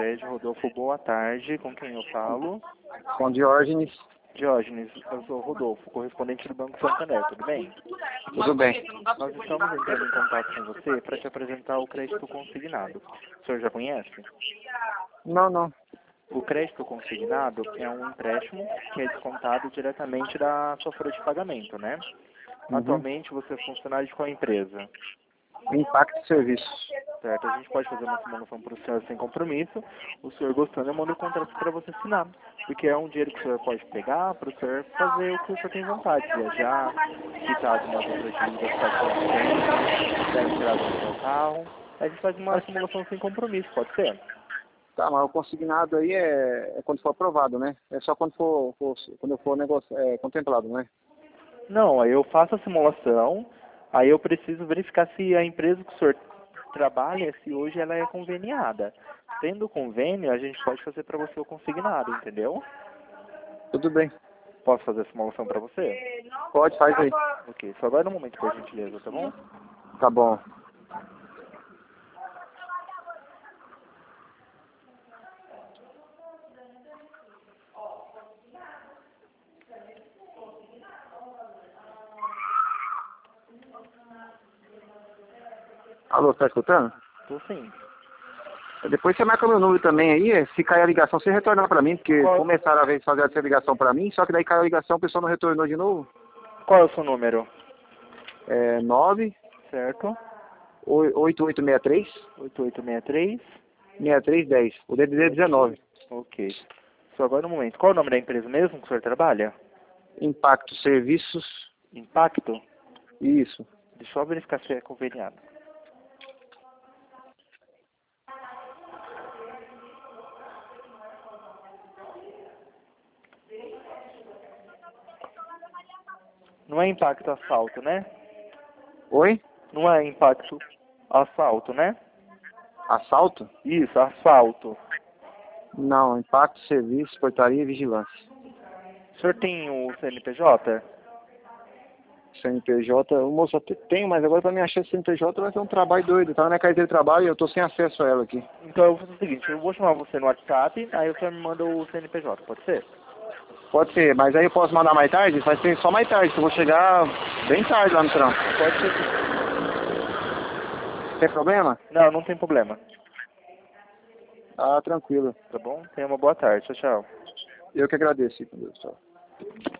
Prédio Rodolfo, boa tarde. Com quem eu falo? Com Diógenes. Diógenes, eu sou o Rodolfo, correspondente do Banco Santander, tudo bem? Tudo bem. Nós estamos entrando em contato com você para te apresentar o crédito consignado. O senhor já conhece? Não. O crédito consignado é um empréstimo que é descontado diretamente da sua folha de pagamento, né? Atualmente você é funcionário de qual empresa? Impacto Serviços. Certo, a gente pode fazer uma simulação para o senhor sem compromisso. O senhor gostando, eu mando o contrato para você assinar. Porque é um dinheiro que o senhor pode pegar para o senhor fazer o que o senhor tem vontade. Viajar, quitar algumas outras dívidas que está com dar entrada no seu carro. A gente faz uma simulação sem compromisso, pode ser? Tá, mas o consignado aí é quando for aprovado, né? É só quando for contemplado, né? Não, aí eu faço a simulação, aí eu preciso verificar se a empresa que o senhor trabalha, se hoje ela é conveniada. Tendo convênio, a gente pode fazer para você o consignado, entendeu? Tudo bem. Posso fazer a simulação para você? Pode, faz aí. Ok, só agora um momento, por gentileza, tá bom? Tá bom. Alô, tá escutando? Tô sim. Depois você marca meu número também aí, se cair a ligação, você retornar pra mim, porque Qual, começaram a vez fazer essa ligação pra mim, só que daí caiu a ligação, o pessoal não retornou de novo. qual é o seu número? É Certo? 98863 8863. 6310. O DDD é 19. Ok. Só agora um momento. Qual é o nome da empresa mesmo que o senhor trabalha? Impacto Serviços. Impacto? Isso. Deixa eu verificar se é conveniado. Não é Impacto Asfalto, né? Oi? Não é Impacto Asfalto, né? Assalto? Isso, asfalto. Não, Impacto Serviços, Portaria e Vigilância. O senhor tem o CNPJ? CNPJ, o moço até tenho, mas agora pra me achar CNPJ vai ser um trabalho doido. Tá na minha carteira de trabalho e eu tô sem acesso a ela aqui. Então eu vou fazer o seguinte, eu vou chamar você no WhatsApp, aí o senhor me manda o CNPJ, pode ser? Pode ser, mas aí eu posso mandar mais tarde? Vai ser só mais tarde, que eu vou chegar bem tarde lá no trampo. Pode ser sim. Tem problema? Não, não tem problema. Ah, tranquilo. Tá bom? Tenha uma boa tarde. Tchau, tchau. Eu que agradeço, com Deus. Tchau.